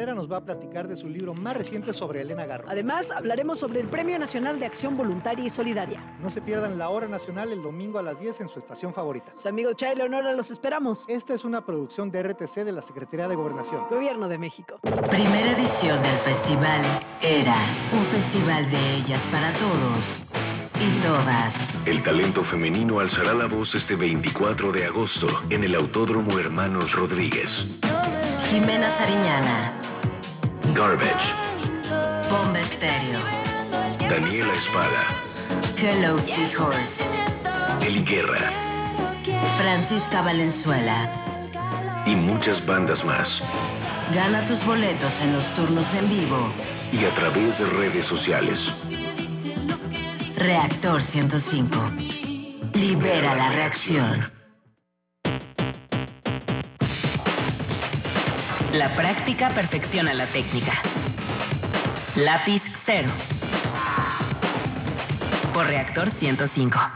Herrera nos va a platicar de su libro más reciente sobre Elena Garro. Además, hablaremos sobre el Premio Nacional de Acción Voluntaria y Solidaria. No se pierdan La Hora Nacional el domingo a las 10 en su estación favorita. Su amigo Chay Leonora los esperamos. Esta es una producción de RTC de la Secretaría de Gobernación. Gobierno de México. Primera edición del festival Era, un festival de ellas para todos y todas. El talento femenino alzará la voz este 24 de agosto en el Autódromo Hermanos Rodríguez. Jimena Sariñana, Garbage, Bomba Estéreo, Daniela Espada, Hello Seahorse, Eli Guerra Francisca Valenzuela y muchas bandas más. Gana tus boletos en los turnos en vivo Y a través de redes sociales. Reactor 105. Libera la reacción. La práctica perfecciona la técnica. Lápiz cero. Por Reactor 105.